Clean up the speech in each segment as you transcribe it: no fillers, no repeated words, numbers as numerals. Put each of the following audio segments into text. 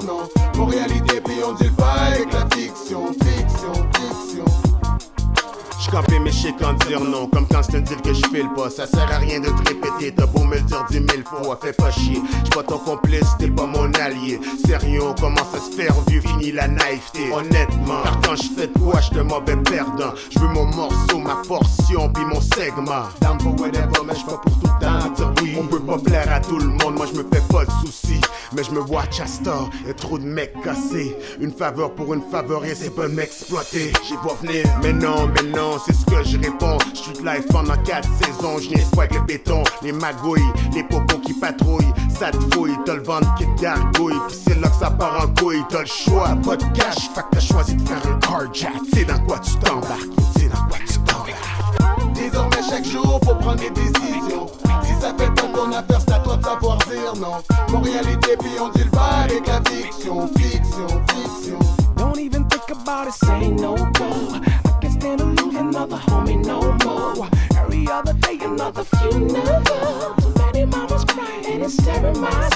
non. Mon réalité puis on dit le pas avec la fiction, fiction, fiction. J'campais mes chics en dire non, comme quand c'est un deal que j'file pas. Ça sert à rien de te répéter, t'as beau me le dire 10 000 fois. Fais pas chier, j'suis pas ton complice, t'es pas mon allié. Sérieux, on commence à se faire vieux, fini la naïveté. Honnêtement, car quand j'fais de quoi, j'suis un mauvais perdant. J'veux mon morceau, ma portion, puis mon segment. Down for whatever, mais j'suis pas pour tout le temps dire oui. On peut pas plaire à tout le monde, moi j'me fais pas de soucis. Mais j'me vois Chastor, y'a trop de mecs cassés. Une faveur pour une faveur, et c'est pas m'exploiter. J'y vois venir, mais non, c'est ce que je réponds. J'suis de live pendant 4 saisons, j'niaise pas avec le béton. Les magouilles, les popos qui patrouillent, ça te fouille, t'as le ventre qui te gargouille. Pis c'est là que ça part en couille, t'as le choix, pas de cash, fait que t'as choisi de faire un carjack. T'sais dans quoi tu t'embarques, t'sais dans quoi tu t'embarques. Désormais chaque jour faut prendre des décisions. Si ça fait pas ton affaire, c'est à toi de savoir dire non. Mon réalité puis on dit le pas avec la fiction, fiction, fiction. Don't even think about it, say no go. I can't stand to lose another homie no more. Every other day another funeral. Too many mamas crying and it's tearing my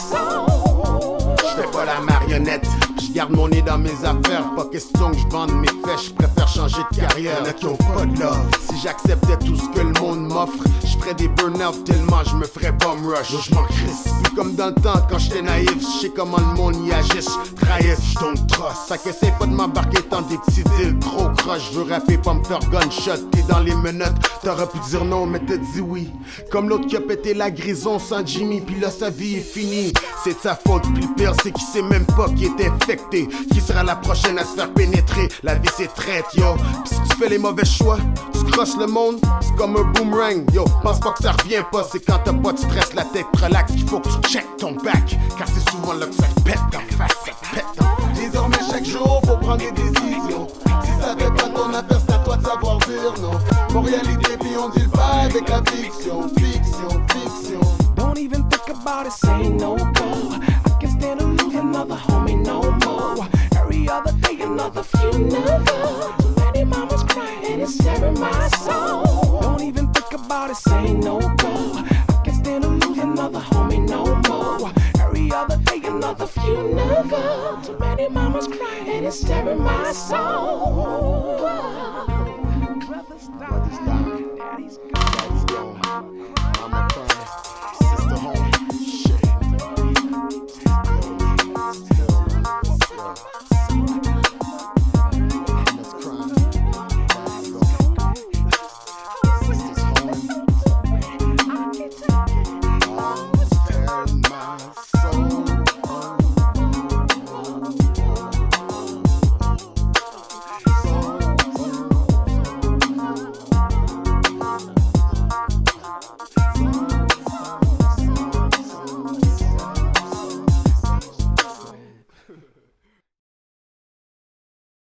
soul. J'fais pas la marionnette, j'garde mon nez dans mes affaires. Pas question que j'vende mes fesses, j'préfère changer de carrière. Y'en a qui ont pas de love. Si j'acceptais tout ce que le monde m'offre, j'ferais des burn-out tellement j'me ferais bomb rush. Yo, j'm'en crisse. Plus comme dans le temps quand j'étais naïf, j'sais comment le monde y agisse. Trahisse, j'tombe trosse. Fait qu'essaye pas de m'embarquer dans des petits deals trop croches. J'veux rapper pas me faire gunshot. T'es dans les menottes, t'aurais pu dire non mais t'as dit oui. Comme l'autre qui a pété la grison sans Jimmy, pis là sa vie est finie. C'est de sa faute, pis le pire c'est qu'il sait même pas qu'il est infecté. Qui sera la prochaine à se faire pénétrer? La vie c'est traite, yo. Pis si tu fais les mauvais choix, tu crosses le monde, c'est comme un boomerang, yo. Pense pas que ça revient pas, c'est quand t'as pas de stress, la tête relaxe qu'il faut que tu check ton back. Car c'est souvent là que ça te pète en face, ça te pète en face. Désormais chaque jour faut prendre des décisions. Si ça fait pas ton affaire, c'est à toi de savoir dire non. Mon réalité puis on dit le pas avec la fiction, fiction, fiction. Don't even think about it, say no go. I can't stand to lose another homie no more. Every other day another funeral. Too many mamas crying and it's tearing my soul. Don't even think about it, say no go. I can't stand to lose another homie no more. Every other day another funeral. Too many mamas crying and it's tearing my soul.